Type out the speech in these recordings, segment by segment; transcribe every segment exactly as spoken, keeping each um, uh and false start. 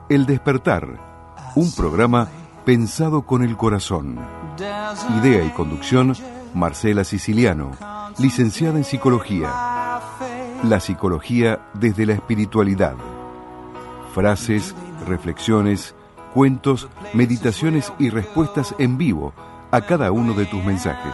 El Despertar, un programa pensado con el corazón. Idea y conducción, Marcela Siciliano, licenciada en Psicología. La psicología desde la espiritualidad. Frases, reflexiones, cuentos, meditaciones y respuestas en vivo a cada uno de tus mensajes.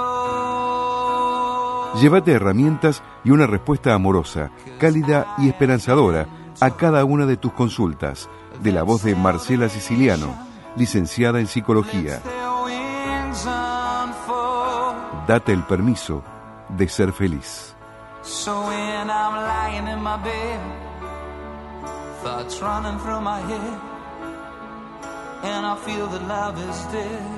Llévate herramientas y una respuesta amorosa, cálida y esperanzadora a cada una de tus consultas, de la voz de Marcela Siciliano, licenciada en Psicología. Date el permiso de ser feliz. So when I'm lying in my bed, thoughts running through my head, and I feel that love is dead,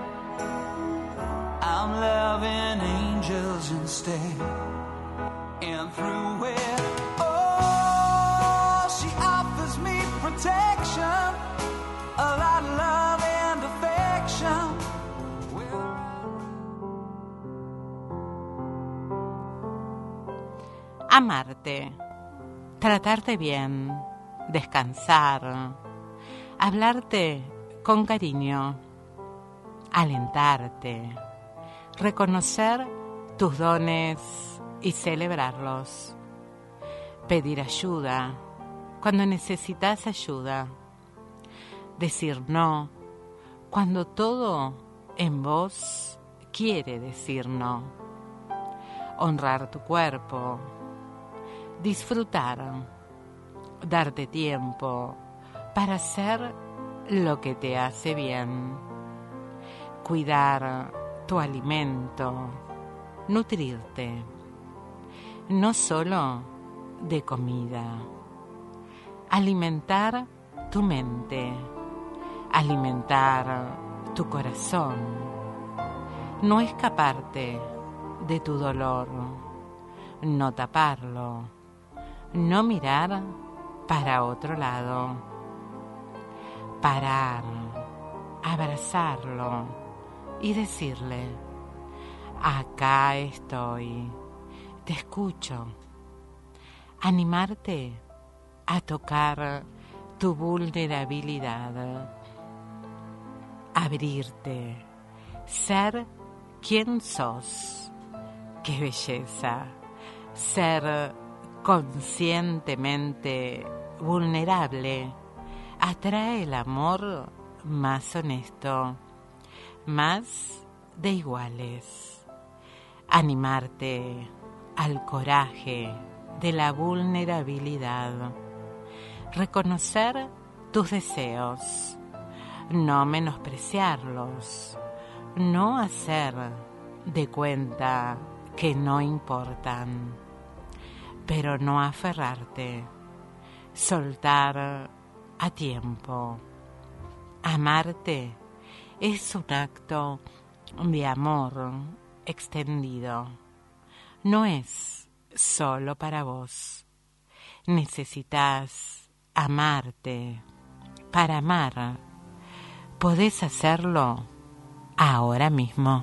I'm loving angels instead. And through it, oh, she offers me protection, a lot of love and affection. Amarte, tratarte bien, descansar, hablarte con cariño, alentarte, reconocer tus dones y celebrarlos, pedir ayuda cuando necesitas ayuda, decir no cuando todo en vos quiere decir no, honrar tu cuerpo, disfrutar, darte tiempo para hacer lo que te hace bien, cuidar tu alimento, nutrirte, no solo de comida, alimentar tu mente, alimentar tu corazón, no escaparte de tu dolor, no taparlo, no mirar para otro lado, parar, abrazarlo y decirle: acá estoy, te escucho. Animarte a tocar tu vulnerabilidad, abrirte, ser quien sos. ¡Qué belleza! Ser conscientemente vulnerable atrae el amor más honesto, más de iguales. Animarte al coraje de la vulnerabilidad, reconocer tus deseos, no menospreciarlos, no hacer de cuenta que no importan, pero no aferrarte, soltar a tiempo. Amarte es un acto de amor extendido. No es solo para vos. Necesitas amarte para amar. Podés hacerlo ahora mismo.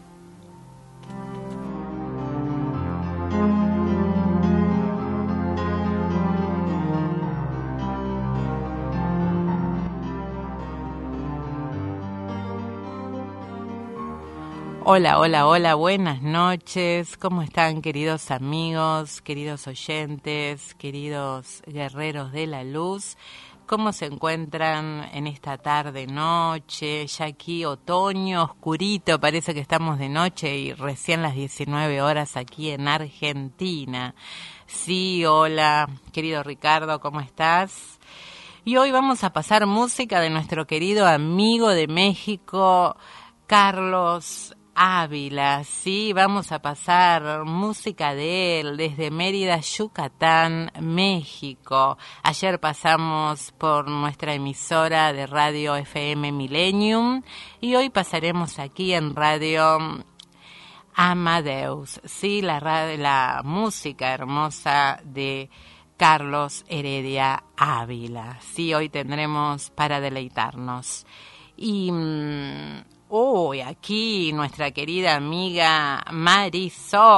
Hola, hola, hola, buenas noches. ¿Cómo están, queridos amigos, queridos oyentes, queridos guerreros de la luz? ¿Cómo se encuentran en esta tarde, noche? Ya aquí otoño, oscurito, parece que estamos de noche y recién las diecinueve horas aquí en Argentina. Sí, hola, querido Ricardo, ¿cómo estás? Y hoy vamos a pasar música de nuestro querido amigo de México, Carlos Ávila. Sí, vamos a pasar música de él desde Mérida, Yucatán, México. Ayer pasamos por nuestra emisora de radio F M Millennium y hoy pasaremos aquí en Radio Amadeus. Sí, la, la música hermosa de Carlos Heredia Ávila. Sí, hoy tendremos para deleitarnos. Y Uy, oh, aquí nuestra querida amiga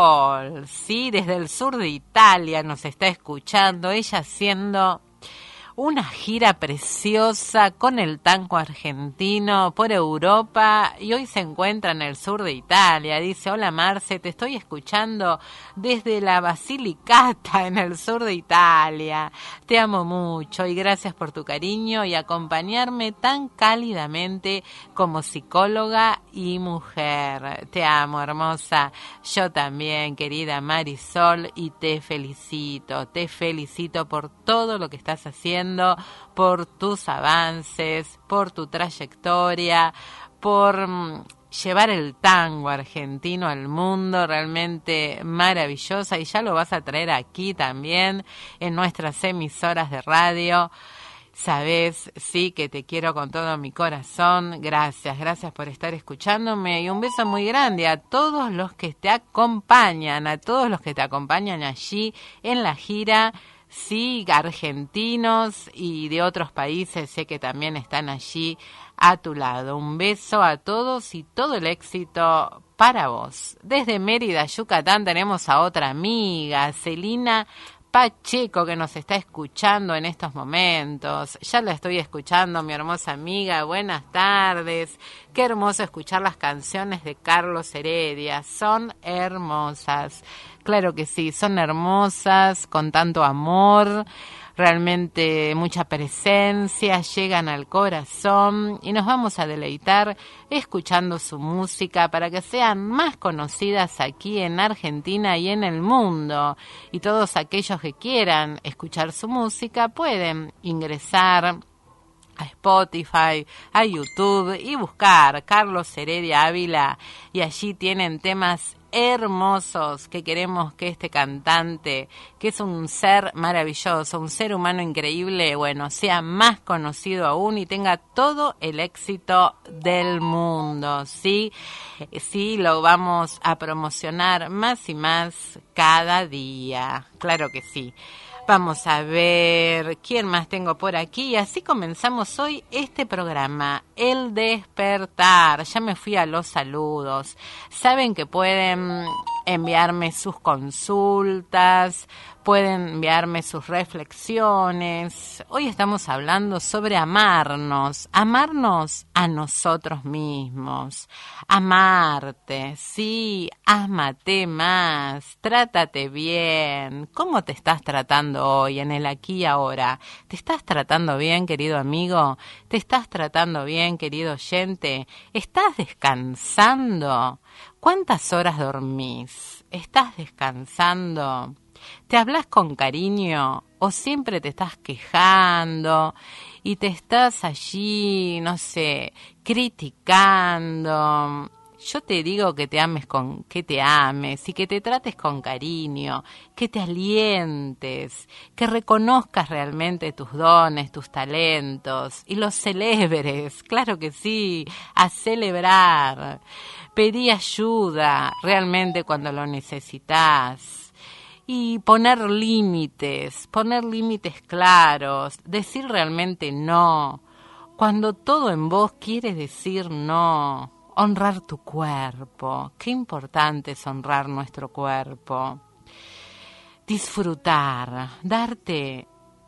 Marisol, sí, desde el sur de Italia nos está escuchando, ella haciendo una gira preciosa con el tango argentino por Europa y hoy se encuentra en el sur de Italia. Dice, hola Marce, te estoy escuchando desde la Basilicata en el sur de Italia. Te amo mucho y gracias por tu cariño y acompañarme tan cálidamente como psicóloga y mujer. Te amo, hermosa. Yo también, querida Marisol, y te felicito, te felicito por todo lo que estás haciendo, por tus avances, por tu trayectoria, por mm, llevar el tango argentino al mundo, realmente maravillosa, y ya lo vas a traer aquí también en nuestras emisoras de radio. Sabes, sí, que te quiero con todo mi corazón. Gracias, gracias por estar escuchándome y un beso muy grande a todos los que te acompañan, a todos los que te acompañan allí en la gira. Sí, argentinos y de otros países, sé que también están allí a tu lado. Un beso a todos y todo el éxito para vos. Desde Mérida, Yucatán, tenemos a otra amiga, Celina Pacheco, que nos está escuchando en estos momentos. Ya la estoy escuchando, mi hermosa amiga. Buenas tardes. Qué hermoso escuchar las canciones de Carlos Heredia. Son hermosas. Claro que sí, son hermosas, con tanto amor, realmente mucha presencia, llegan al corazón y nos vamos a deleitar escuchando su música para que sean más conocidas aquí en Argentina y en el mundo. Y todos aquellos que quieran escuchar su música pueden ingresar a Spotify, a YouTube y buscar Carlos Heredia Ávila, y allí tienen temas hermosos que queremos que este cantante, que es un ser maravilloso, un ser humano increíble, bueno, sea más conocido aún y tenga todo el éxito del mundo, ¿sí? Sí, lo vamos a promocionar más y más cada día, claro que sí. Vamos a ver quién más tengo por aquí. Y así comenzamos hoy este programa, El Despertar. Ya me fui a los saludos. Saben que pueden enviarme sus consultas, pueden enviarme sus reflexiones. Hoy estamos hablando sobre amarnos, amarnos a nosotros mismos, amarte, sí, ámate más, trátate bien. ¿Cómo te estás tratando hoy, en el aquí y ahora? ¿Te estás tratando bien, querido amigo? ¿Te estás tratando bien, querido oyente? ¿Estás descansando? ¿Cuántas horas dormís? ¿Estás descansando? ¿Te hablas con cariño o siempre te estás quejando y te estás allí, no sé, criticando? Yo te digo que te ames con, que te ames y que te trates con cariño, que te alientes, que reconozcas realmente tus dones, tus talentos y los celebres, claro que sí, a celebrar. Pedí ayuda realmente cuando lo necesitas. Y poner límites, poner límites claros, decir realmente no. Cuando todo en vos quiere decir no. Honrar tu cuerpo. Qué importante es honrar nuestro cuerpo. Disfrutar, darte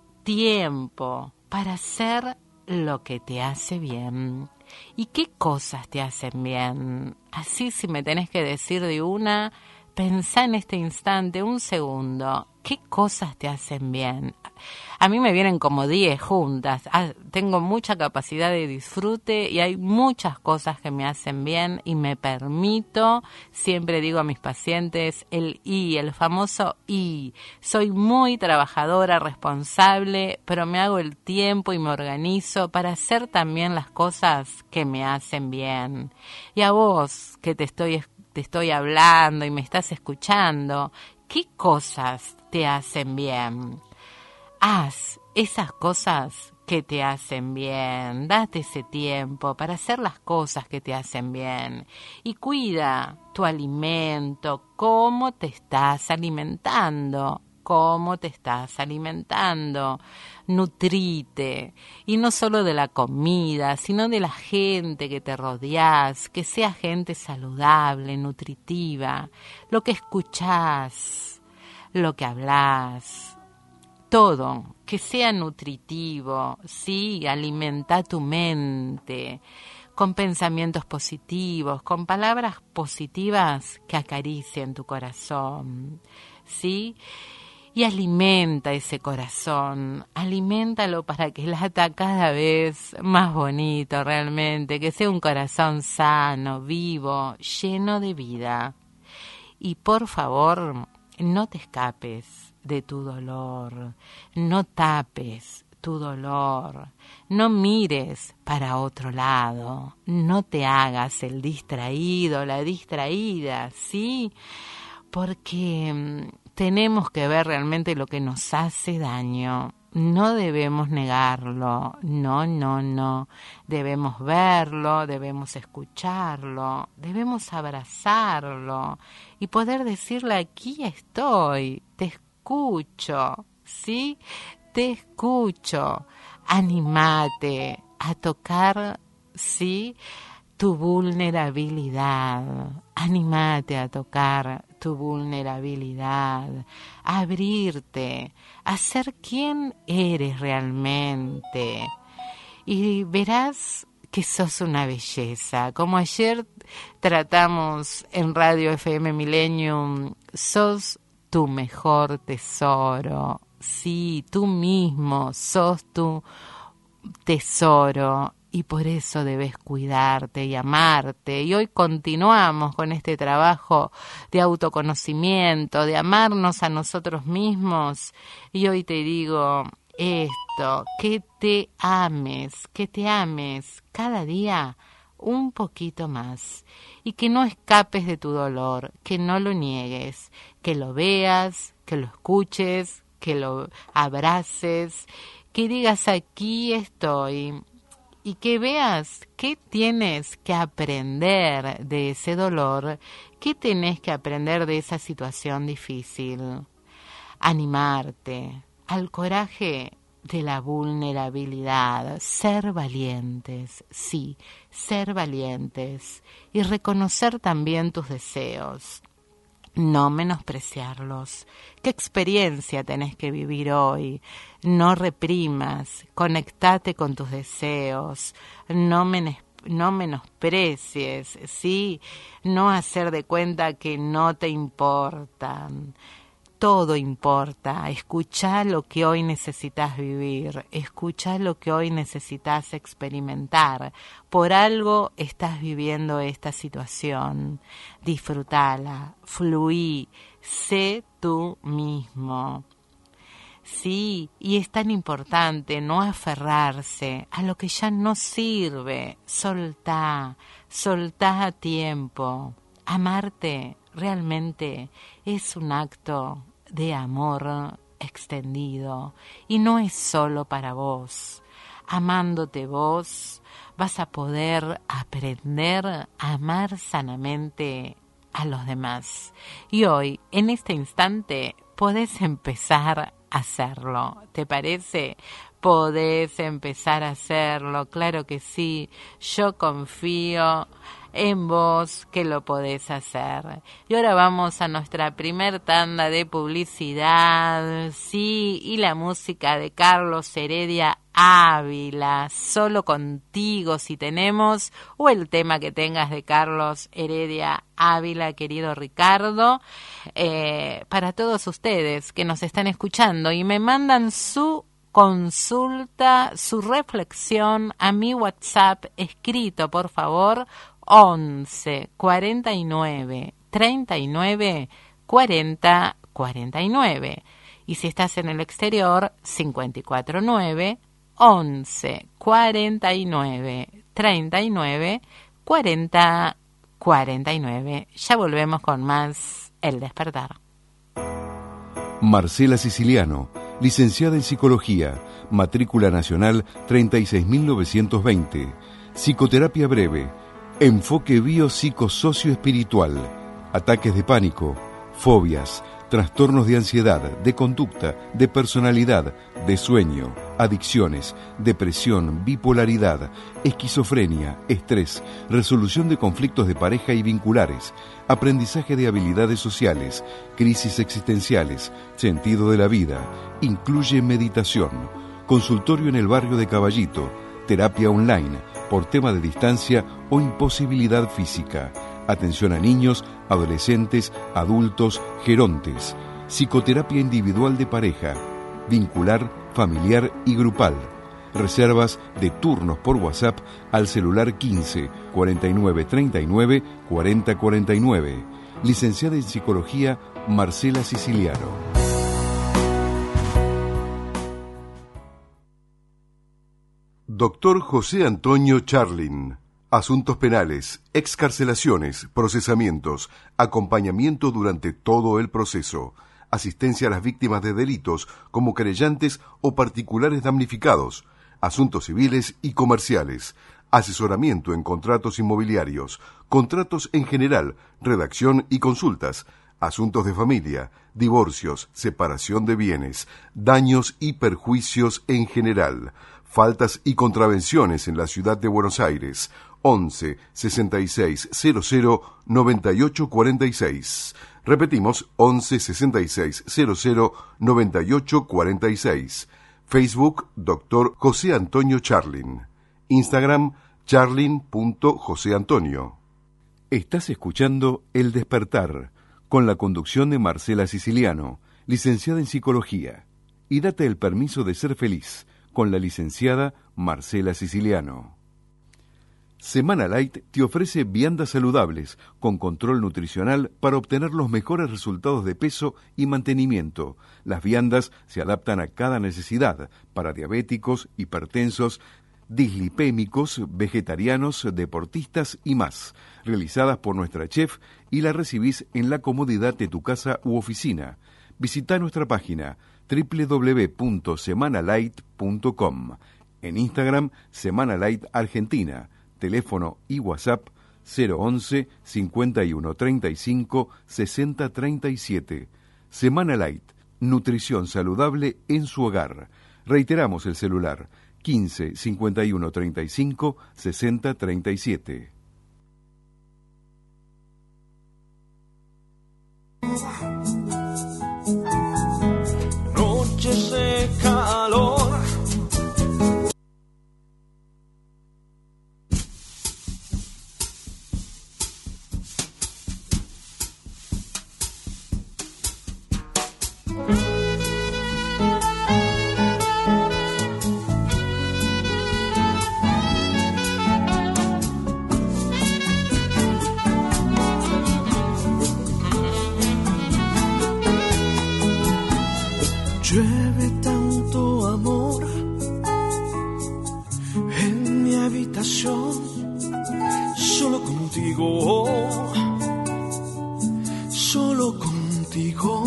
tiempo para hacer lo que te hace bien. ¿Y qué cosas te hacen bien? Así, si me tenés que decir de una, pensá en este instante, un segundo, ¿qué cosas te hacen bien? A mí me vienen como diez juntas. Ah, tengo mucha capacidad de disfrute y hay muchas cosas que me hacen bien y me permito, siempre digo a mis pacientes, el I, el famoso I. Soy muy trabajadora, responsable, pero me hago el tiempo y me organizo para hacer también las cosas que me hacen bien. Y a vos, que te estoy te estoy hablando y me estás escuchando, ¿qué cosas te hacen bien? Haz esas cosas que te hacen bien, date ese tiempo para hacer las cosas que te hacen bien y cuida tu alimento, cómo te estás alimentando, cómo te estás alimentando, nutrite, y no solo de la comida, sino de la gente que te rodeas, que sea gente saludable, nutritiva, lo que escuchás, lo que hablas, todo, que sea nutritivo, ¿sí? Alimenta tu mente con pensamientos positivos, con palabras positivas que acaricien tu corazón, ¿sí? Y alimenta ese corazón, aliméntalo para que lata cada vez más bonito realmente, que sea un corazón sano, vivo, lleno de vida. Y por favor, no te escapes de tu dolor, no tapes tu dolor, no mires para otro lado, no te hagas el distraído, la distraída, ¿sí? Porque tenemos que ver realmente lo que nos hace daño. No debemos negarlo, no, no, no. Debemos verlo, debemos escucharlo, debemos abrazarlo y poder decirle: aquí estoy, te escucho, ¿sí? Te escucho. Anímate a tocar, ¿sí?, tu vulnerabilidad. Anímate a tocar tu vulnerabilidad, a abrirte, a ser quien eres realmente. Y verás que sos una belleza. Como ayer tratamos en Radio F M Millennium, sos tu mejor tesoro. Sí, tú mismo sos tu tesoro. Y por eso debes cuidarte y amarte. Y hoy continuamos con este trabajo de autoconocimiento, de amarnos a nosotros mismos. Y hoy te digo esto, que te ames, que te ames cada día un poquito más. Y que no escapes de tu dolor, que no lo niegues, que lo veas, que lo escuches, que lo abraces, que digas: aquí estoy. Y que veas qué tienes que aprender de ese dolor, qué tenés que aprender de esa situación difícil. Animarte al coraje de la vulnerabilidad, ser valientes, sí, ser valientes y reconocer también tus deseos. No menospreciarlos. ¿Qué experiencia tenés que vivir hoy? No reprimas, conectate con tus deseos, no, menes, no menosprecies, ¿sí? No hacer de cuenta que no te importan. Todo importa. Escuchá lo que hoy necesitas vivir, escuchá lo que hoy necesitas experimentar. Por algo estás viviendo esta situación. Disfrutala, fluí, sé tú mismo. Sí, y es tan importante no aferrarse a lo que ya no sirve. Soltá, soltá a tiempo. Amarte realmente es un acto de amor extendido y no es solo para vos. Amándote vos, vas a poder aprender a amar sanamente a los demás. Y hoy, en este instante, podés empezar a hacerlo. ¿Te parece? Podés empezar a hacerlo, claro que sí. Yo confío en vos que lo podés hacer. Y ahora vamos a nuestra primer tanda de publicidad, sí, y la música de Carlos Heredia Ávila, Solo Contigo si tenemos, o el tema que tengas de Carlos Heredia Ávila, querido Ricardo, eh, para todos ustedes que nos están escuchando y me mandan su consulta, su reflexión a mi WhatsApp escrito, por favor, once cuarenta y nueve treinta y nueve cuarenta cuarenta y nueve. Y si estás en el exterior, cincuenta y cuatro nueve once cuarenta y nueve treinta y nueve cuarenta cuarenta y nueve. Ya volvemos con más El Despertar. Marcela Siciliano, licenciada en Psicología, matrícula nacional treinta y seis mil novecientos veinte, psicoterapia breve, enfoque biopsicosocioespiritual, ataques de pánico, fobias, trastornos de ansiedad, de conducta, de personalidad, de sueño. adicciones, depresión, bipolaridad, esquizofrenia, estrés, resolución de conflictos de pareja y vinculares, aprendizaje de habilidades sociales, crisis existenciales, sentido de la vida, incluye meditación, consultorio en el barrio de Caballito, terapia online, por tema de distancia o imposibilidad física, atención a niños, adolescentes, adultos, gerontes, psicoterapia individual de pareja, vincular, familiar y grupal. Reservas de turnos por WhatsApp al celular quince, cuarenta y nueve, treinta y nueve, cuarenta, cuarenta y nueve. Licenciada en Psicología, Marcela Siciliano. Doctor José Antonio Charlin. Asuntos penales, excarcelaciones, procesamientos, acompañamiento durante todo el proceso, asistencia a las víctimas de delitos como querellantes o particulares damnificados, asuntos civiles y comerciales, asesoramiento en contratos inmobiliarios, contratos en general, redacción y consultas, asuntos de familia, divorcios, separación de bienes, daños y perjuicios en general, faltas y contravenciones en la ciudad de Buenos Aires, once, sesenta y seis, cero cero, noventa y ocho cuarenta y seis. Repetimos, once, sesenta y seis, cero cero, noventa y ocho cuarenta y seis. Facebook, doctor José Antonio Charlin. Instagram, charlin punto josé antonio. Estás escuchando El Despertar, con la conducción de Marcela Siciliano, licenciada en Psicología. Y date el permiso de ser feliz, con la licenciada Marcela Siciliano. Semana Light te ofrece viandas saludables con control nutricional para obtener los mejores resultados de peso y mantenimiento. Las viandas se adaptan a cada necesidad para diabéticos, hipertensos, dislipémicos, vegetarianos, deportistas y más. Realizadas por nuestra chef y la recibís en la comodidad de tu casa u oficina. Visita nuestra página doble u doble u doble u punto semana light punto com. En Instagram, Semana Light Argentina. Teléfono y WhatsApp cero once, cincuenta y uno, treinta y cinco, sesenta, treinta y siete. Semana Light, nutrición saludable en su hogar. Reiteramos el celular quince, cincuenta y uno, treinta y cinco, sesenta, treinta y siete. Noches de calor. Llueve tanto amor en mi habitación, solo contigo, solo contigo.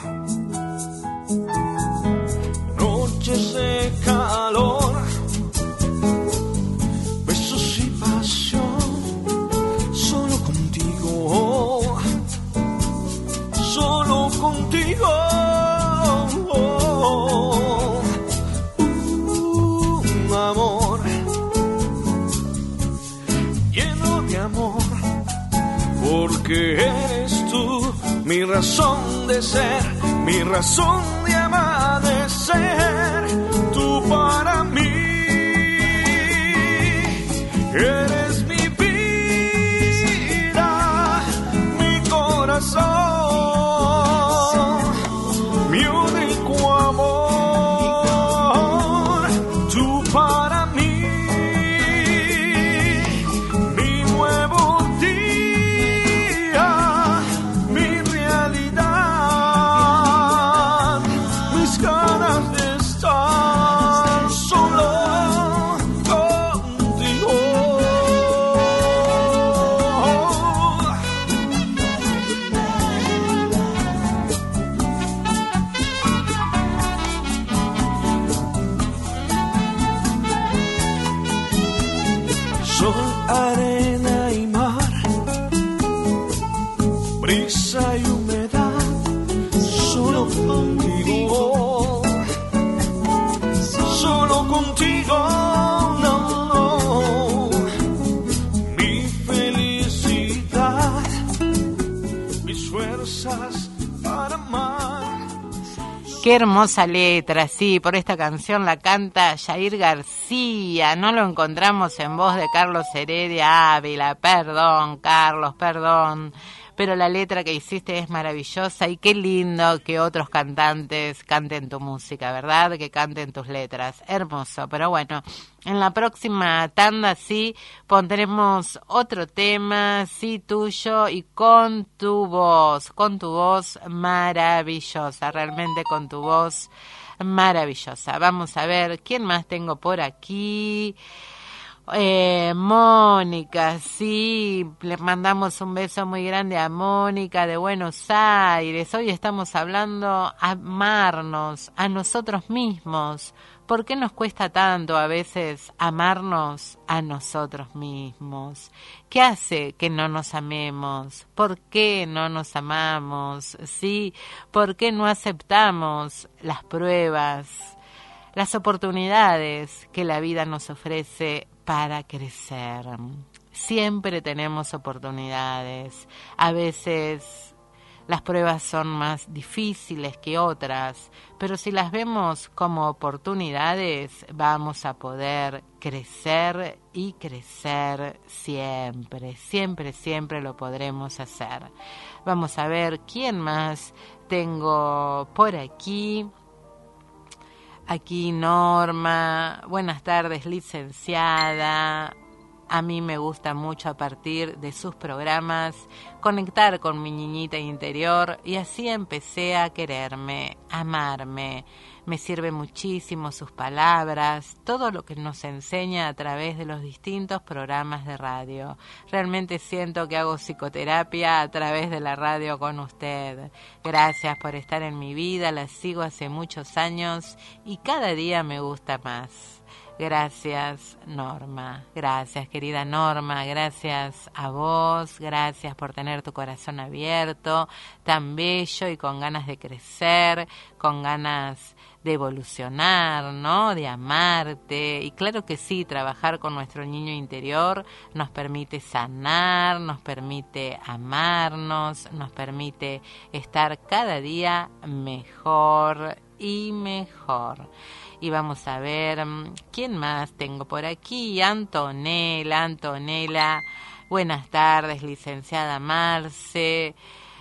Noches de calor, besos y pasión, solo contigo, solo contigo. Porque eres tú mi razón de ser, mi razón de amanecer. Tú para mí eres mi vida, mi corazón, mi único amor. Tú para mí sol, arena y mar, brisa y humedad, solo contigo, solo Qué hermosa letra, sí, por esta canción la canta Yair García, no lo encontramos en voz de Carlos Heredia Ávila, perdón Carlos, perdón, pero la letra que hiciste es maravillosa y qué lindo que otros cantantes canten tu música, ¿verdad? Que canten tus letras, hermoso, pero bueno, en la próxima tanda sí pondremos otro tema, sí tuyo y con tu voz, con tu voz maravillosa, realmente con tu voz maravillosa. Vamos a ver, ¿quién más tengo por aquí? Eh, Mónica, sí, le mandamos un beso muy grande a Mónica de Buenos Aires. Hoy estamos hablando a amarnos a nosotros mismos. ¿Por qué nos cuesta tanto a veces amarnos a nosotros mismos? ¿Qué hace que no nos amemos? ¿Por qué no nos amamos? ¿Sí? ¿Por qué no aceptamos las pruebas, las oportunidades que la vida nos ofrece para crecer? Siempre tenemos oportunidades. A veces las pruebas son más difíciles que otras, pero si las vemos como oportunidades, vamos a poder crecer y crecer siempre. Siempre, siempre lo podremos hacer. Vamos a ver quién más tengo por aquí. Aquí Norma, buenas tardes licenciada, a mí me gusta mucho a partir de sus programas conectar con mi niñita interior y así empecé a quererme, a amarme. Me sirve muchísimo sus palabras, todo lo que nos enseña a través de los distintos programas de radio. Realmente siento que hago psicoterapia a través de la radio con usted. Gracias por estar en mi vida, la sigo hace muchos años y cada día me gusta más. Gracias, Norma. Gracias, querida Norma. Gracias a vos. Gracias por tener tu corazón abierto, tan bello y con ganas de crecer, con ganas de evolucionar, ¿no? De amarte. Y claro que sí, trabajar con nuestro niño interior nos permite sanar, nos permite amarnos, nos permite estar cada día mejor y mejor. Y vamos a ver, ¿quién más tengo por aquí? Antonella, Antonella. Buenas tardes, licenciada Marce.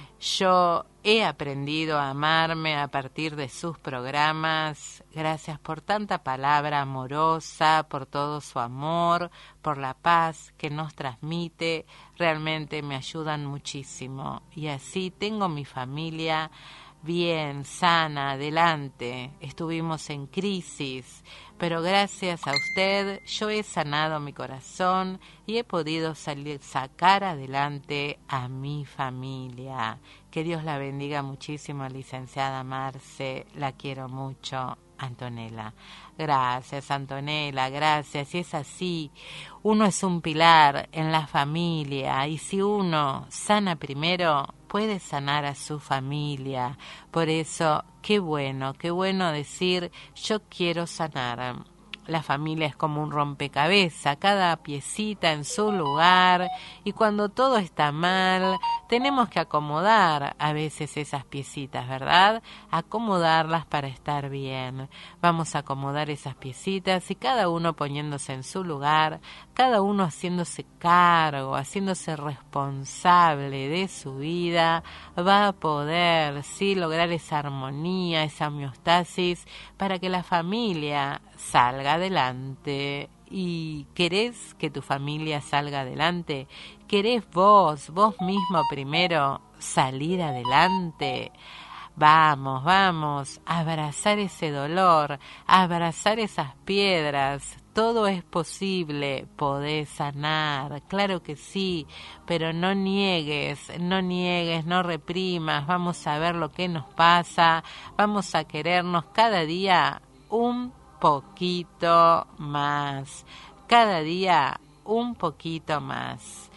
Yo he aprendido a amarme a partir de sus programas. Gracias por tanta palabra amorosa, por todo su amor, por la paz que nos transmite. Realmente me ayudan muchísimo. Y así tengo mi familia bien, sana, adelante. Estuvimos en crisis, pero gracias a usted yo he sanado mi corazón y he podido salir, sacar adelante a mi familia. Que Dios la bendiga muchísimo, licenciada Marce, la quiero mucho. Antonella. Gracias, Antonella, gracias. Y es así, uno es un pilar en la familia y si uno sana primero, puede sanar a su familia. Por eso, qué bueno, qué bueno decir, yo quiero sanar. La familia es como un rompecabezas, cada piecita en su lugar, y cuando todo está mal, tenemos que acomodar a veces esas piecitas, ¿verdad? Acomodarlas para estar bien. Vamos a acomodar esas piecitas y cada uno poniéndose en su lugar, cada uno haciéndose cargo, haciéndose responsable de su vida, va a poder, sí, lograr esa armonía, esa homeostasis, para que la familia salga adelante. ¿Y querés que tu familia salga adelante? ¿Querés vos, vos mismo primero salir adelante? Vamos, vamos, a abrazar ese dolor, a abrazar esas piedras. Todo es posible, podés sanar, claro que sí, pero no niegues, no niegues, no reprimas. Vamos a ver lo que nos pasa, vamos a querernos cada día un poquito más, cada día un poquito más.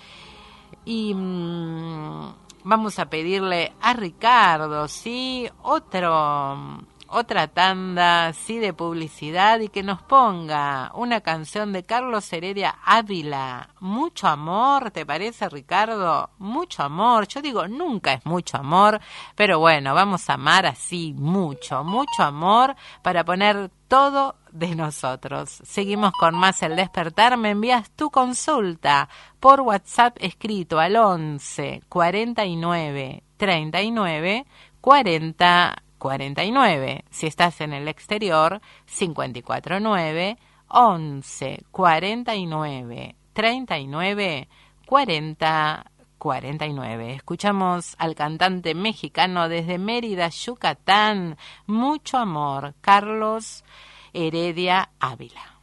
Y mmm, vamos a pedirle a Ricardo, ¿sí? Otro, otra tanda, sí, de publicidad y que nos ponga una canción de Carlos Heredia Ávila. Mucho amor, ¿te parece, Ricardo? Mucho amor. Yo digo, nunca es mucho amor, pero bueno, vamos a amar así mucho, mucho amor para poner todo de nosotros. Seguimos con más El Despertar. Me envías tu consulta por WhatsApp escrito al once cuarenta y nueve treinta y nueve cuarenta cuarenta y nueve. Si estás en el exterior, cincuenta y cuatro nueve once cuarenta y nueve treinta y nueve cuarenta cuarenta y nueve. Escuchamos al cantante mexicano desde Mérida, Yucatán. Mucho amor, Carlos Heredia Ávila.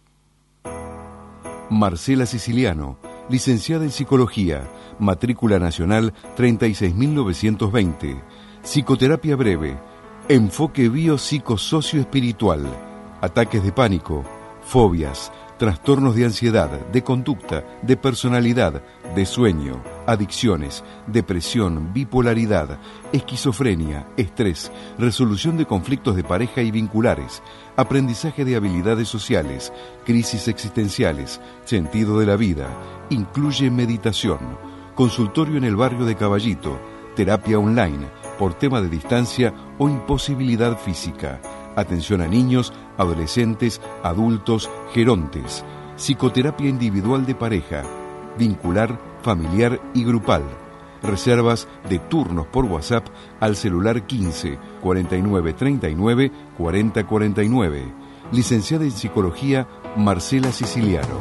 Marcela Siciliano, licenciada en Psicología, matrícula nacional treinta y seis mil novecientos veinte. Psicoterapia breve, enfoque biopsicosocioespiritual, ataques de pánico, fobias, trastornos de ansiedad, de conducta, de personalidad, de sueño, adicciones, depresión, bipolaridad, esquizofrenia, estrés, resolución de conflictos de pareja y vinculares, aprendizaje de habilidades sociales, crisis existenciales, sentido de la vida, incluye meditación, consultorio en el barrio de Caballito, terapia online, por tema de distancia o imposibilidad física, atención a niños, adolescentes, adultos, gerontes, psicoterapia individual de pareja, vincular, familiar y grupal. Reservas de turnos por WhatsApp al celular quince cuarenta y nueve treinta y nueve cuarenta cuarenta y nueve. Licenciada en Psicología, Marcela Siciliano.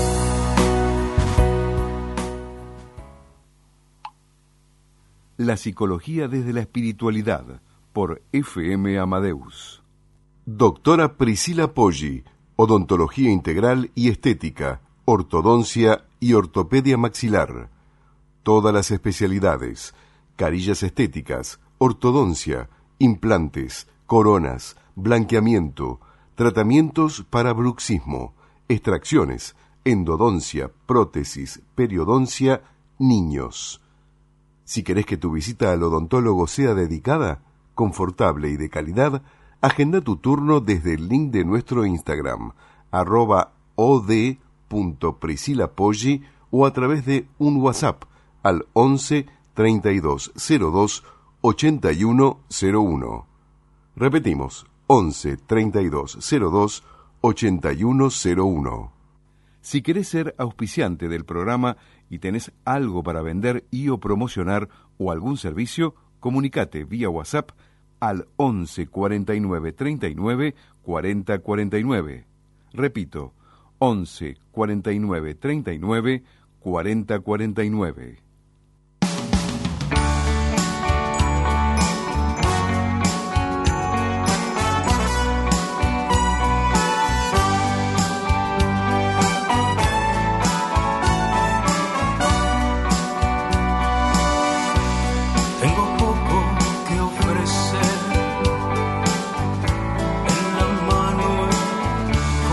La psicología desde la espiritualidad, por F M Amadeus. Doctora Priscila Poggi, odontología integral y estética, ortodoncia y ortopedia maxilar. Todas las especialidades, carillas estéticas, ortodoncia, implantes, coronas, blanqueamiento, tratamientos para bruxismo, extracciones, endodoncia, prótesis, periodoncia, niños. Si querés que tu visita al odontólogo sea dedicada, confortable y de calidad, agenda tu turno desde el link de nuestro Instagram, arroba od.priscilapoggi, o a través de un WhatsApp al once treinta y dos cero dos ochenta y uno cero uno. Repetimos, once treinta y dos cero dos ochenta y uno cero uno. Si querés ser auspiciante del programa y tenés algo para vender y o promocionar o algún servicio, comunicate vía WhatsApp al once cuarenta y nueve treinta y nueve cuarenta cuarenta y nueve. Repito, once cuarenta y nueve treinta y nueve cuarenta cuarenta y nueve.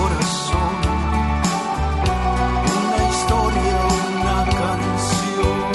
Una historia, una canción.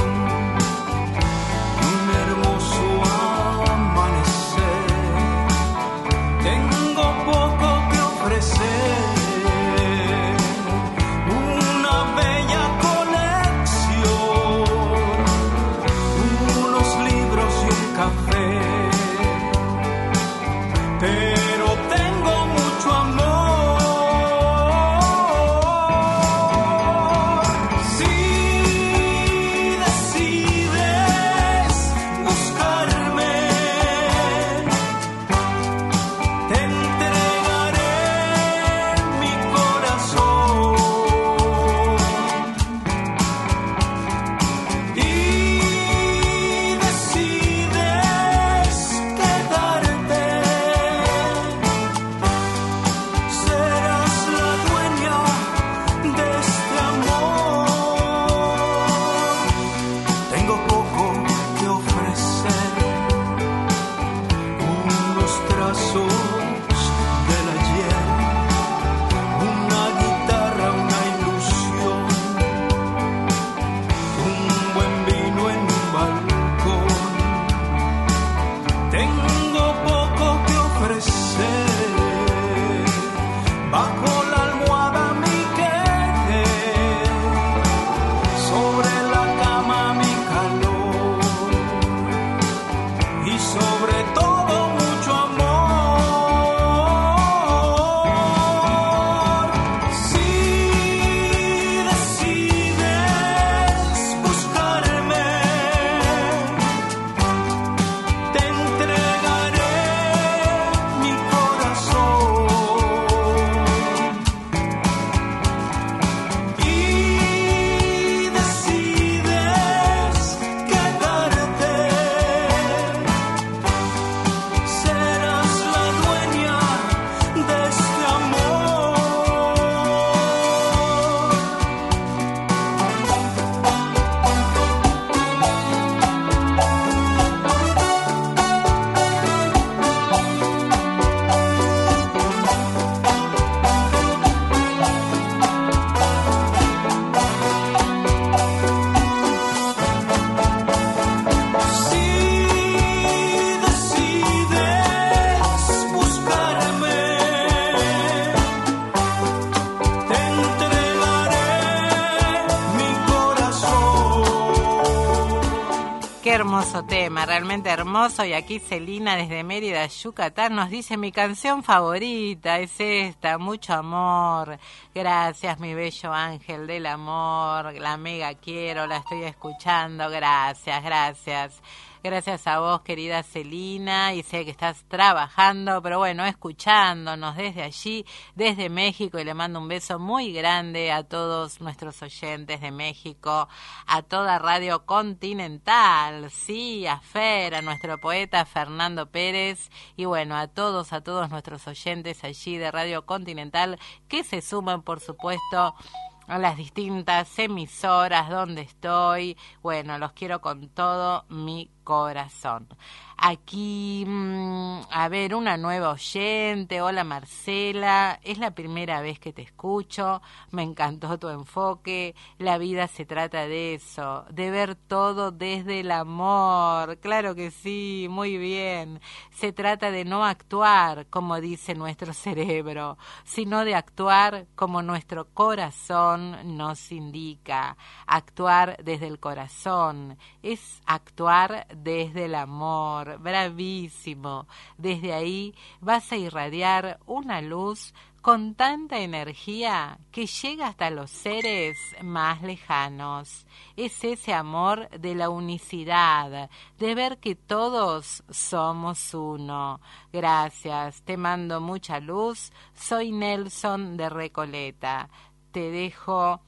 hermoso tema, realmente hermoso. Y aquí Celina desde Mérida, Yucatán, nos dice: mi canción favorita es esta, Mucho Amor. Gracias, mi bello ángel del amor, la mega quiero, la estoy escuchando. Gracias, gracias. Gracias a vos, querida Celina, y sé que estás trabajando, pero bueno, escuchándonos desde allí, desde México, y le mando un beso muy grande a todos nuestros oyentes de México, a toda Radio Continental, sí, a Fer, a nuestro poeta Fernando Pérez, y bueno, a todos, a todos nuestros oyentes allí de Radio Continental, que se suman, por supuesto, a las distintas emisoras donde estoy. Bueno, los quiero con todo mi corazón. Aquí, mmm, a ver, una nueva oyente. Hola, Marcela, es la primera vez que te escucho, me encantó tu enfoque. La vida se trata de eso, de ver todo desde el amor. Claro que sí, muy bien. Se trata de no actuar como dice nuestro cerebro, sino de actuar como nuestro corazón nos indica. Actuar desde el corazón es actuar desde el amor. Bravísimo. Desde ahí vas a irradiar una luz con tanta energía que llega hasta los seres más lejanos. Es ese amor de la unicidad, de ver que todos somos uno. Gracias, te mando mucha luz. Soy Nelson de Recoleta. Te dejo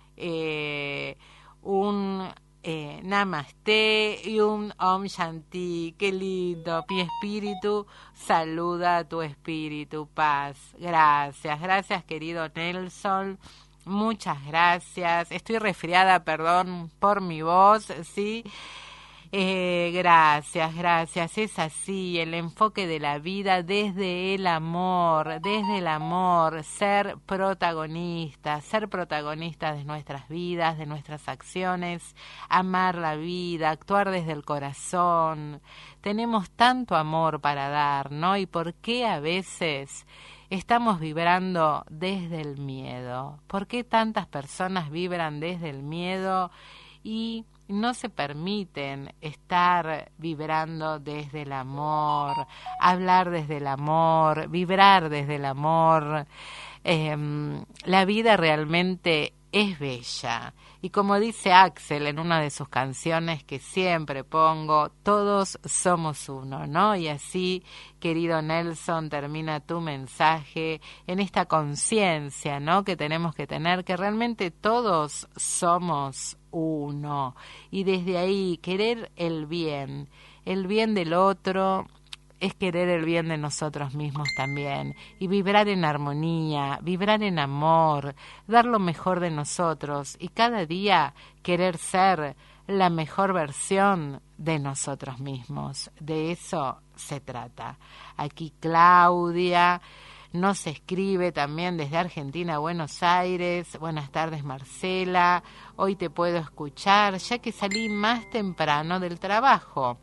eh, un Eh, namaste y un Om Shanti. Qué lindo. Mi espíritu saluda a tu espíritu. Paz. Gracias, gracias, querido Nelson. Muchas gracias. Estoy resfriada, perdón por mi voz, ¿sí? Eh, gracias, gracias. Es así, el enfoque de la vida desde el amor, desde el amor, ser protagonistas, ser protagonistas de nuestras vidas, de nuestras acciones, amar la vida, actuar desde el corazón. Tenemos tanto amor para dar, ¿no? ¿Y por qué a veces estamos vibrando desde el miedo? ¿Por qué tantas personas vibran desde el miedo y no se permiten estar vibrando desde el amor, hablar desde el amor, vibrar desde el amor? Eh, la vida realmente es bella. Y como dice Axel en una de sus canciones que siempre pongo, todos somos uno, ¿no? Y así, querido Nelson, termina tu mensaje en esta conciencia, ¿no?, que tenemos que tener, que realmente todos somos uno. Y desde ahí, querer el bien, el bien del otro, es querer el bien de nosotros mismos también, y vibrar en armonía, vibrar en amor, dar lo mejor de nosotros, y cada día querer ser la mejor versión de nosotros mismos. De eso se trata. Aquí Claudia nos escribe también desde Argentina, Buenos Aires. Buenas tardes, Marcela. Hoy te puedo escuchar, ya que salí más temprano del trabajo.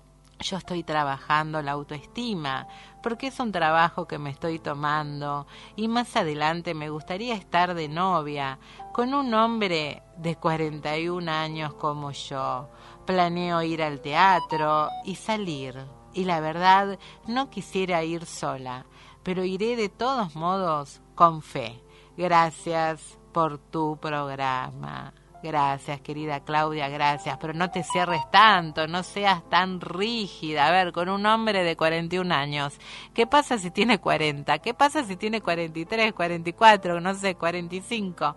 Yo estoy trabajando la autoestima, porque es un trabajo que me estoy tomando, y más adelante me gustaría estar de novia con un hombre de cuarenta y un años como yo. Planeo ir al teatro y salir, y la verdad no quisiera ir sola, pero iré de todos modos con fe. Gracias por tu programa. Gracias, querida Claudia, gracias, pero no te cierres tanto, no seas tan rígida. A ver, con un hombre de cuarenta y un años, ¿qué pasa si tiene cuarenta? ¿Qué pasa si tiene cuarenta y tres, cuarenta y cuatro, no sé, cuarenta y cinco?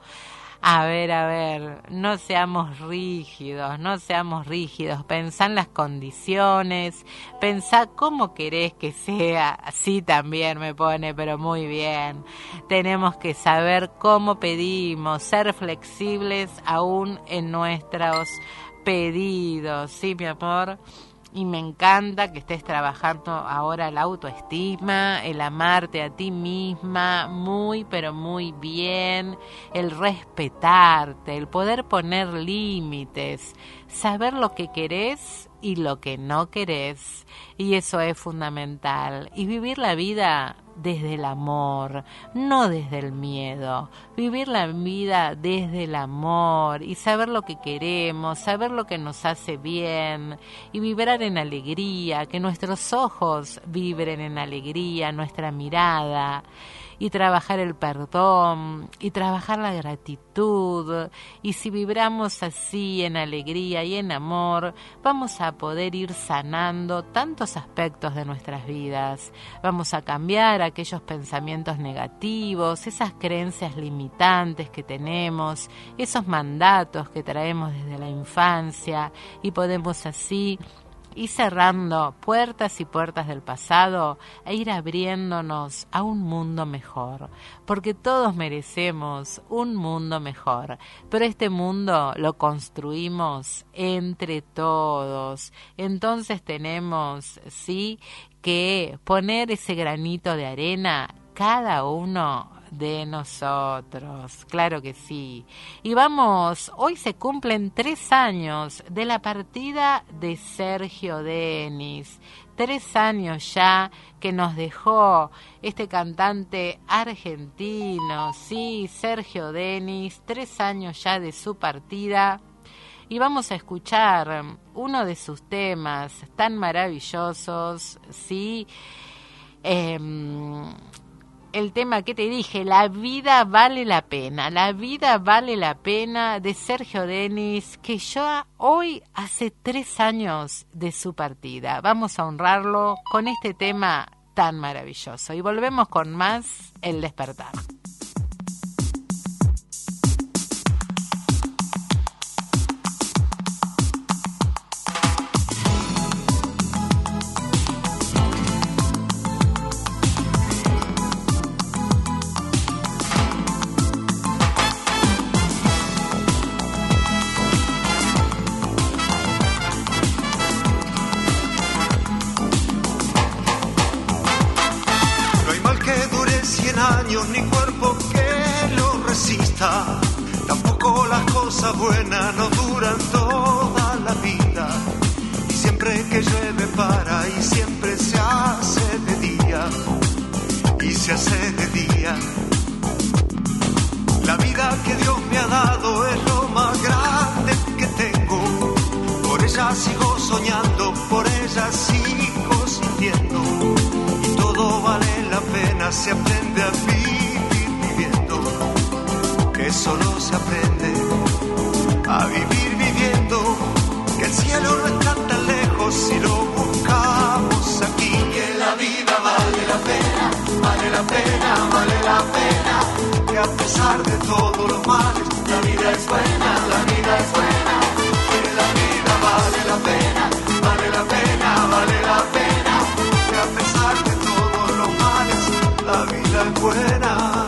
A ver, a ver, no seamos rígidos, no seamos rígidos. Pensá en las condiciones, pensá cómo querés que sea. Así también me pone, pero muy bien. Tenemos que saber cómo pedimos, ser flexibles aún en nuestros pedidos, ¿sí, mi amor? Y me encanta que estés trabajando ahora la autoestima, el amarte a ti misma, muy pero muy bien, el respetarte, el poder poner límites, saber lo que querés y lo que no querés, y eso es fundamental, y vivir la vida desde el amor, no desde el miedo, vivir la vida desde el amor y saber lo que queremos, saber lo que nos hace bien y vibrar en alegría, que nuestros ojos vibren en alegría, nuestra mirada, y trabajar el perdón y trabajar la gratitud, y si vibramos así en alegría y en amor, vamos a poder ir sanando tantos aspectos de nuestras vidas, vamos a cambiar aquellos pensamientos negativos, esas creencias limitantes que tenemos, esos mandatos que traemos desde la infancia, y podemos así y cerrando puertas y puertas del pasado e ir abriéndonos a un mundo mejor, porque todos merecemos un mundo mejor, pero este mundo lo construimos entre todos, entonces tenemos, sí, que poner ese granito de arena cada uno de nosotros, claro que sí. Y vamos, hoy se cumplen tres años de la partida de Sergio Denis, tres años ya que nos dejó este cantante argentino, sí, Sergio Denis, tres años ya de su partida. Y vamos a escuchar uno de sus temas tan maravillosos, sí, eh, el tema que te dije, La vida vale la pena, La vida vale la pena, de Sergio Denis, que ya hoy hace tres años de su partida. Vamos a honrarlo con este tema tan maravilloso. Y volvemos con más El Despertar. Ni cuerpo que lo resista, tampoco las cosas buenas no duran toda la vida, y siempre que llueve para y siempre se hace de día, y se hace de día. La vida que Dios me ha dado es lo más grande que tengo, por ella sigo soñando, por ella sigo sintiendo, y todo vale la pena, se aprende a vivir viviendo, que solo se aprende a vivir viviendo, que el cielo no está tan lejos si lo buscamos aquí, que la vida vale la pena, vale la pena, vale la pena, que a pesar de todos los males, la vida es buena, la vida es buena, que la vida vale la pena, vale la pena, vale la pena, que a pesar de todos los males, la vida es buena.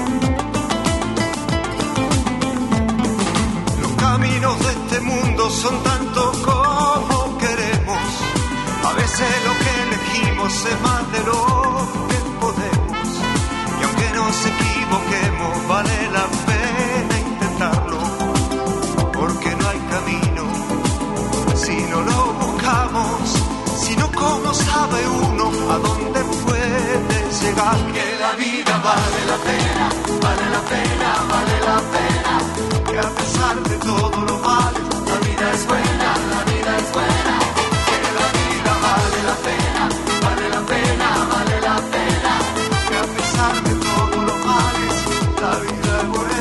Los caminos de este mundo son tantos como queremos, a veces lo que elegimos es más de lo que podemos, y aunque nos equivoquemos vale la pena intentarlo, porque no hay camino si no lo buscamos, sino cómo sabe uno a dónde puede llegar, que la vida vale la pena, vale la pena, vale la pena, que a pesar de todos los males, la vida es buena, la vida es buena, que la vida vale la pena, vale la pena, vale la pena, que a pesar de todos los males, la vida es buena.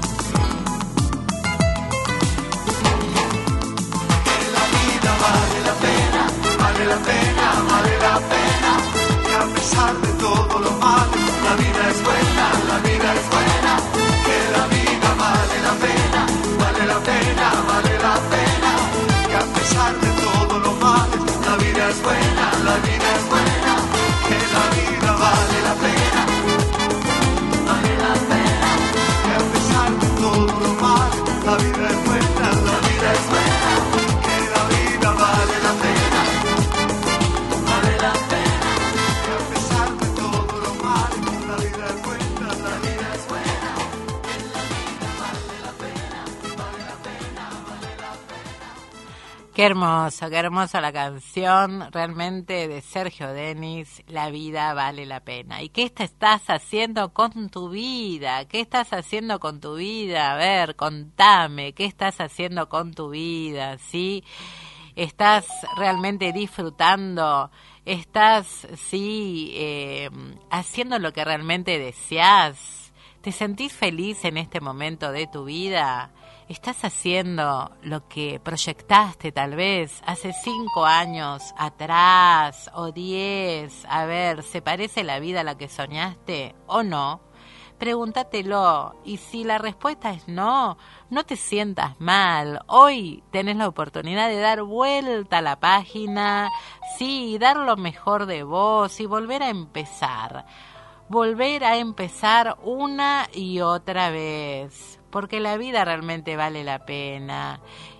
Vale Qué hermoso, qué hermosa la canción, realmente de Sergio Denis, La vida vale la pena. ¿Y qué te estás haciendo con tu vida? ¿Qué estás haciendo con tu vida? A ver, contame, ¿qué estás haciendo con tu vida? ¿Sí? ¿Estás realmente disfrutando? ¿Estás, sí, eh, haciendo lo que realmente deseas? ¿Te sentís feliz en este momento de tu vida? ¿Estás haciendo lo que proyectaste tal vez hace cinco años atrás o diez? A ver, ¿se parece la vida a la que soñaste o no? Pregúntatelo, y si la respuesta es no, no te sientas mal. Hoy tenés la oportunidad de dar vuelta a la página, sí, dar lo mejor de vos y volver a empezar. Volver a empezar una y otra vez, porque la vida realmente vale la pena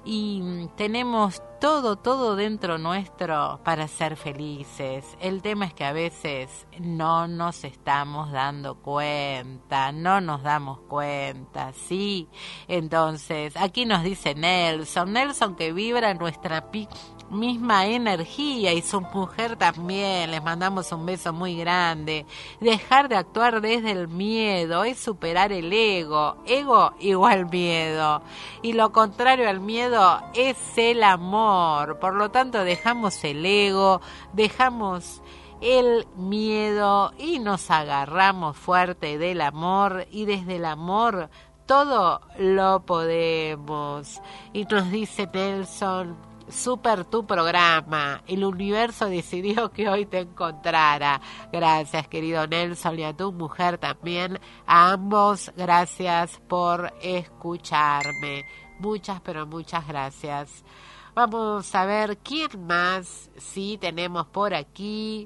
y tenemos todo, todo dentro nuestro para ser felices. El tema es que a veces no nos estamos dando cuenta, no nos damos cuenta, ¿sí? Entonces, aquí nos dice Nelson, Nelson que vibra nuestra pi misma energía y su mujer también, les mandamos un beso muy grande. Dejar de actuar desde el miedo es superar el ego, ego igual miedo, y lo contrario al miedo es el amor. Por lo tanto, dejamos el ego, dejamos el miedo y nos agarramos fuerte del amor, y desde el amor todo lo podemos. Y nos dice Nelson, súper tu programa, el universo decidió que hoy te encontrara. Gracias, querido Nelson, y a tu mujer también, a ambos, gracias por escucharme. Muchas, pero muchas gracias. Vamos a ver quién más, sí, tenemos por aquí.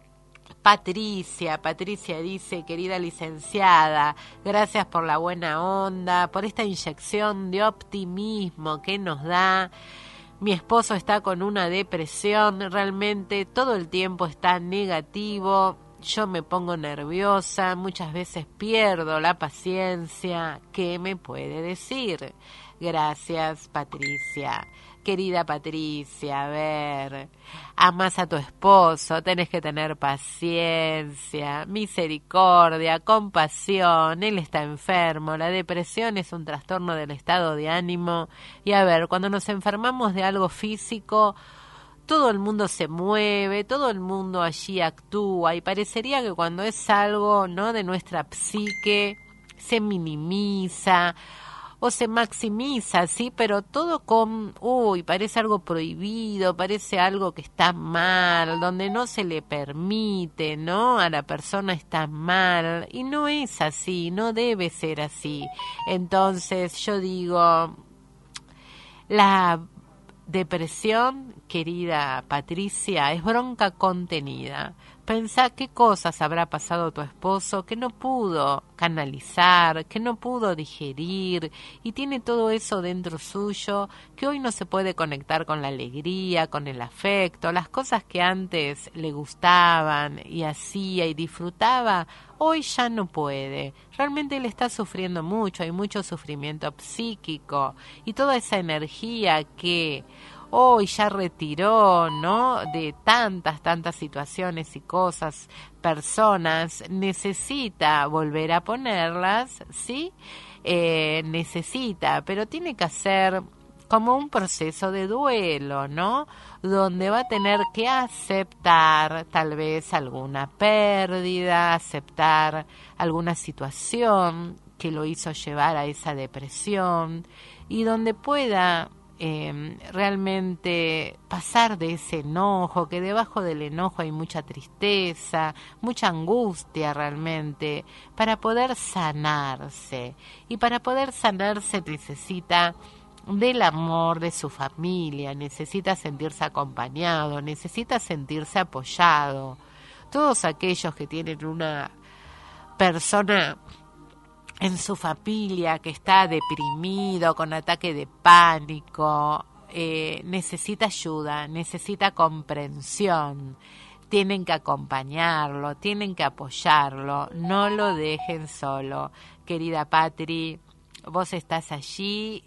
Patricia, Patricia dice, querida licenciada, gracias por la buena onda, por esta inyección de optimismo que nos da. Mi esposo está con una depresión, realmente todo el tiempo está negativo, yo me pongo nerviosa, muchas veces pierdo la paciencia. ¿Qué me puede decir? Gracias, Patricia. Querida Patricia, a ver, amas a tu esposo, tenés que tener paciencia, misericordia, compasión, él está enfermo, la depresión es un trastorno del estado de ánimo, y a ver, cuando nos enfermamos de algo físico, todo el mundo se mueve, todo el mundo allí actúa, y parecería que cuando es algo, ¿no?, de nuestra psique, se minimiza o se maximiza, sí, pero todo con, uy, parece algo prohibido, parece algo que está mal, donde no se le permite, ¿no? A la persona está mal, y no es así, no debe ser así. Entonces yo digo, la depresión, querida Patricia, es bronca contenida. Pensá qué cosas habrá pasado tu esposo que no pudo canalizar, que no pudo digerir, y tiene todo eso dentro suyo, que hoy no se puede conectar con la alegría, con el afecto, las cosas que antes le gustaban y hacía y disfrutaba, hoy ya no puede. Realmente él está sufriendo mucho, hay mucho sufrimiento psíquico, y toda esa energía que hoy ya retiró, ¿no?, de tantas, tantas situaciones y cosas, personas, necesita volver a ponerlas, ¿sí? Eh, necesita, pero tiene que hacer como un proceso de duelo, ¿no?, donde va a tener que aceptar tal vez alguna pérdida, aceptar alguna situación que lo hizo llevar a esa depresión, y donde pueda Eh, realmente pasar de ese enojo, que debajo del enojo hay mucha tristeza, mucha angustia realmente, para poder sanarse. Y para poder sanarse necesita del amor de su familia, necesita sentirse acompañado, necesita sentirse apoyado. Todos aquellos que tienen una persona en su familia que está deprimido, con ataque de pánico, eh, necesita ayuda, necesita comprensión, tienen que acompañarlo, tienen que apoyarlo, no lo dejen solo. Querida Patri, vos estás allí,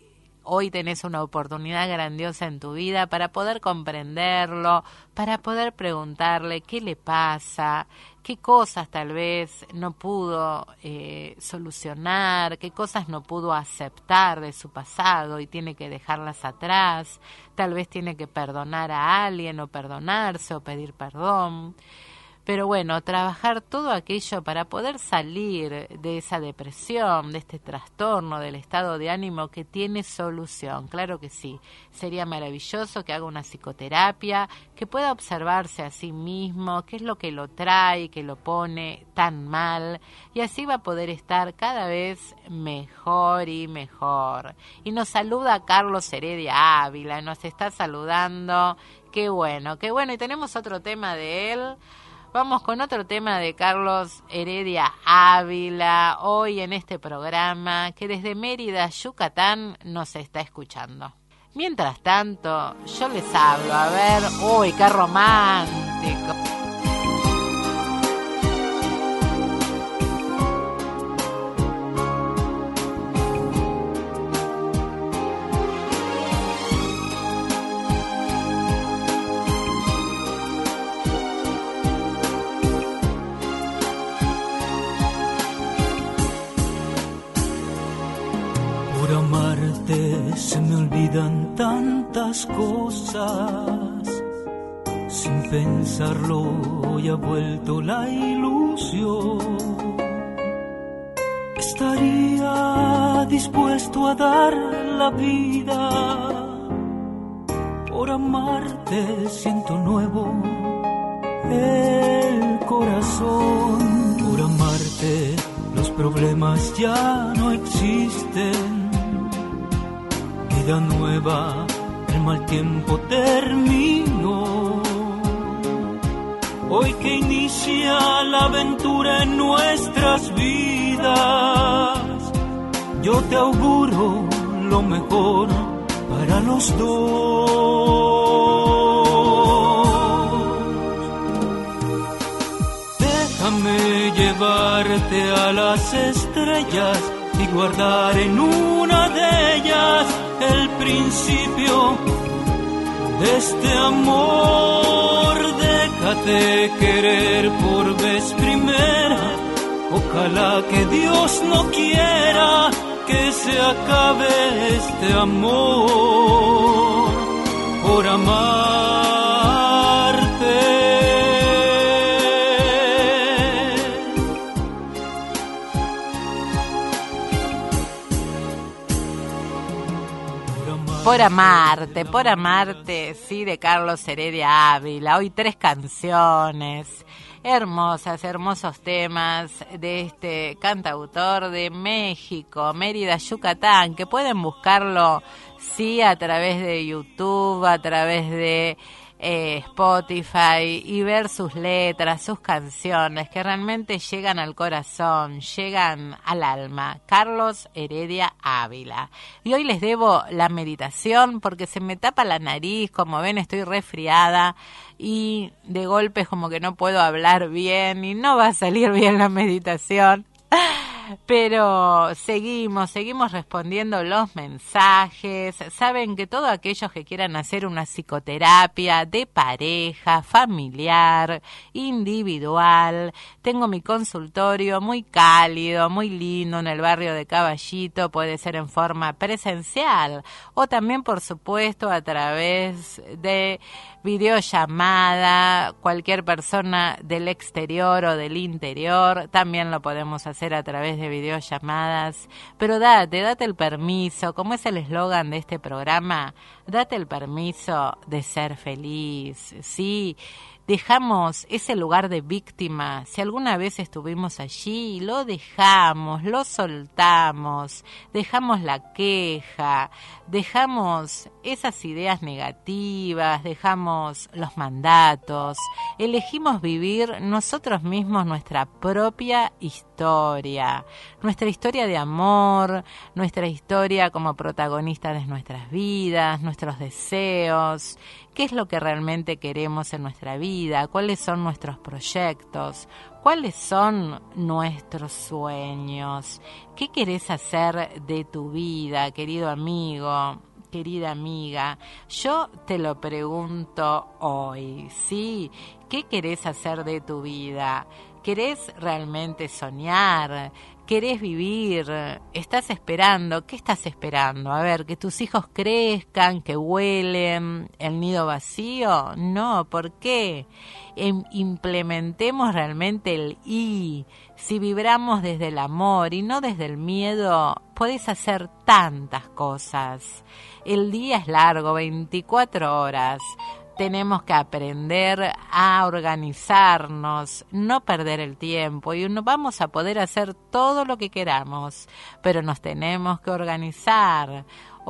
hoy tenés una oportunidad grandiosa en tu vida para poder comprenderlo, para poder preguntarle qué le pasa, qué cosas tal vez no pudo eh, solucionar, qué cosas no pudo aceptar de su pasado y tiene que dejarlas atrás, tal vez tiene que perdonar a alguien o perdonarse o pedir perdón. Pero bueno, trabajar todo aquello para poder salir de esa depresión, de este trastorno, del estado de ánimo que tiene solución. Claro que sí, sería maravilloso que haga una psicoterapia, que pueda observarse a sí mismo, qué es lo que lo trae, que lo pone tan mal, y así va a poder estar cada vez mejor y mejor. Y nos saluda Carlos Heredia Ávila, nos está saludando, qué bueno, qué bueno, y tenemos otro tema de él. Vamos con otro tema de Carlos Heredia Ávila, hoy en este programa, que desde Mérida, Yucatán, nos está escuchando. Mientras tanto, yo les hablo, a ver, uy, qué romántico. Se me olvidan tantas cosas, sin pensarlo hoy ha vuelto la ilusión. Estaría dispuesto a dar la vida por amarte, siento nuevo el corazón. Por amarte los problemas ya no existen. Vida nueva, el mal tiempo terminó. Hoy que inicia la aventura en nuestras vidas, yo te auguro lo mejor para los dos. Déjame llevarte a las estrellas y guardar en una de ellas el principio de este amor. Déjate querer por vez primera, ojalá que Dios no quiera que se acabe este amor por amarte. Por amarte, por amarte, sí, de Carlos Heredia Ávila. Hoy tres canciones hermosas, hermosos temas de este cantautor de México, Mérida, Yucatán, que pueden buscarlo, sí, a través de YouTube, a través de eh, Spotify, y ver sus letras, sus canciones, que realmente llegan al corazón, llegan al alma. Carlos Heredia Ávila. Y hoy les debo la meditación porque se me tapa la nariz, como ven estoy resfriada y de golpe es como que no puedo hablar bien y no va a salir bien la meditación. Pero seguimos, seguimos respondiendo los mensajes. Saben que todos aquellos que quieran hacer una psicoterapia de pareja, familiar, individual, tengo mi consultorio muy cálido, muy lindo en el barrio de Caballito. Puede ser en forma presencial o también, por supuesto, a través de videollamada. Cualquier persona del exterior o del interior también lo podemos hacer a través de videollamadas, pero date, date el permiso, como es el eslogan de este programa, date el permiso de ser feliz, sí. Dejamos ese lugar de víctima, si alguna vez estuvimos allí, lo dejamos, lo soltamos, dejamos la queja, dejamos esas ideas negativas, dejamos los mandatos, elegimos vivir nosotros mismos nuestra propia historia, nuestra historia de amor, nuestra historia como protagonistas de nuestras vidas, nuestros deseos, qué es lo que realmente queremos en nuestra vida. vida, cuáles son nuestros proyectos, cuáles son nuestros sueños, qué querés hacer de tu vida, querido amigo, querida amiga. Yo te lo pregunto hoy, ¿sí? ¿Qué querés hacer de tu vida? ¿Querés realmente soñar? ¿Querés vivir? ¿Estás esperando? ¿Qué estás esperando? A ver, ¿que tus hijos crezcan, que huelen el nido vacío? No, ¿por qué? Em, implementemos realmente el I. Si vibramos desde el amor y no desde el miedo, podés hacer tantas cosas. El día es largo, veinticuatro horas. Tenemos que aprender a organizarnos, no perder el tiempo y no vamos a poder hacer todo lo que queramos, pero nos tenemos que organizar.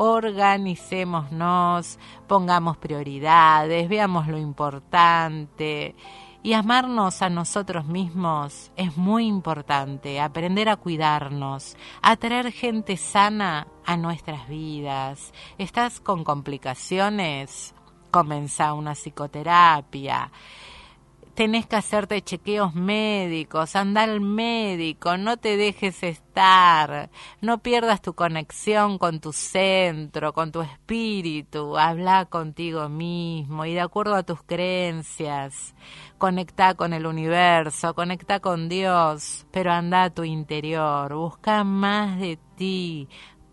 Organicémonos, pongamos prioridades, veamos lo importante. Y amarnos a nosotros mismos es muy importante, aprender a cuidarnos, a traer gente sana a nuestras vidas. ¿Estás con complicaciones? Comenzá una psicoterapia. Tenés que hacerte chequeos médicos, anda al médico, no te dejes estar, no pierdas tu conexión con tu centro, con tu espíritu, habla contigo mismo y de acuerdo a tus creencias, conectá con el universo, conectá con Dios, pero anda a tu interior, busca más de ti,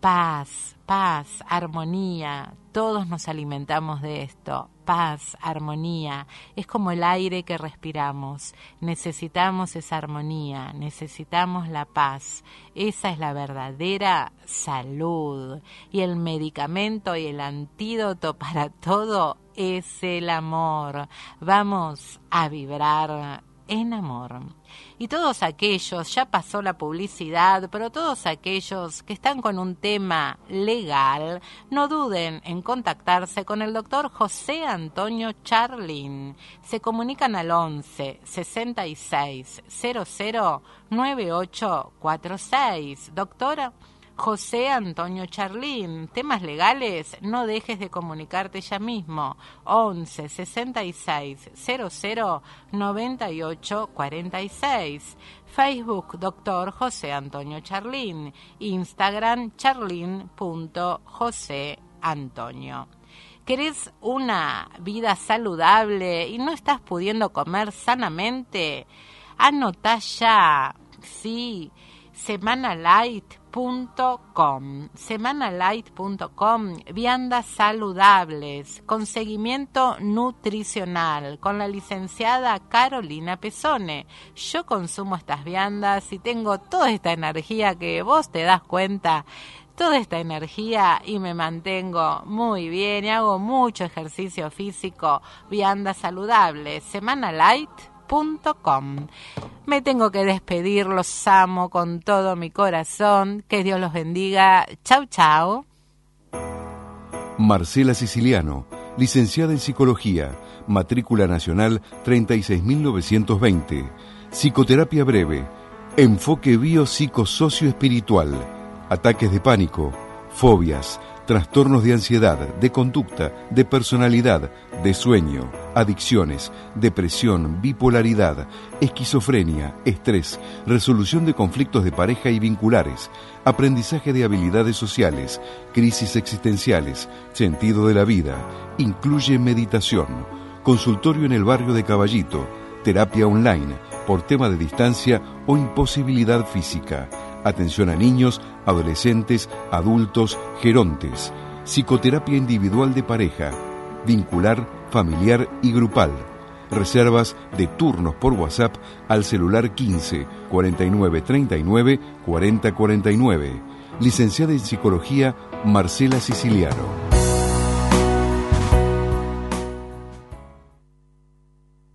paz, paz, armonía. Todos nos alimentamos de esto, paz, armonía, es como el aire que respiramos, necesitamos esa armonía, necesitamos la paz, esa es la verdadera salud y el medicamento y el antídoto para todo es el amor, vamos a vibrar en amor. Y todos aquellos, ya pasó la publicidad, pero todos aquellos que están con un tema legal, no duden en contactarse con el doctor José Antonio Charlín. Se comunican al once sesenta y seis cero cero nueve ocho cuatro seis. Doctora José Antonio Charlín, temas legales, no dejes de comunicarte ya mismo. once sesenta y seis cero cero noventa y ocho cuarenta y seis. Facebook Doctor José Antonio Charlín. Instagram charlín punto josé antonio. ¿Querés una vida saludable y no estás pudiendo comer sanamente? Anotá ya, sí, semanalight punto com, semanalight punto com, viandas saludables, con seguimiento nutricional, con la licenciada Carolina Pesone. Yo consumo estas viandas y tengo toda esta energía que vos te das cuenta, toda esta energía y me mantengo muy bien y hago mucho ejercicio físico. Viandas saludables, semanalight punto com. Me tengo que despedir, los amo con todo mi corazón. Que Dios los bendiga. Chau, chau. Marcela Siciliano, licenciada en Psicología, matrícula nacional treinta y seis mil novecientos veinte. Psicoterapia breve, enfoque biopsicosocioespiritual, ataques de pánico, fobias, trastornos de ansiedad, de conducta, de personalidad, de sueño, adicciones, depresión, bipolaridad, esquizofrenia, estrés, resolución de conflictos de pareja y vinculares, aprendizaje de habilidades sociales, crisis existenciales, sentido de la vida, incluye meditación, consultorio en el barrio de Caballito, terapia online, por tema de distancia o imposibilidad física. Atención a niños, adolescentes, adultos, gerontes. Psicoterapia individual de pareja, vincular, familiar y grupal. Reservas de turnos por WhatsApp al celular quince cuarenta y nueve treinta y nueve cuarenta cuarenta y nueve. Licenciada en Psicología, Marcela Siciliano.